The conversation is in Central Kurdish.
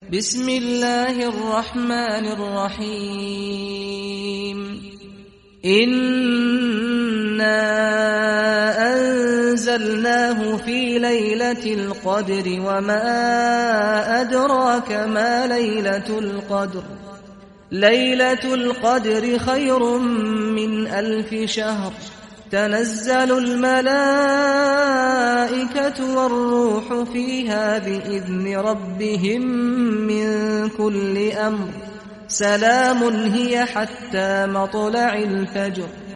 بسم الله الرحمن الرحيم إنا أنزلناه في ليلة القدر وما أدراك ما ليلة القدر ليلة القدر خير من 1000 شهر تنزل الملائكة والروح فيها بإذن ربهم من كل أمر سلام هي حتى مطلع الفجر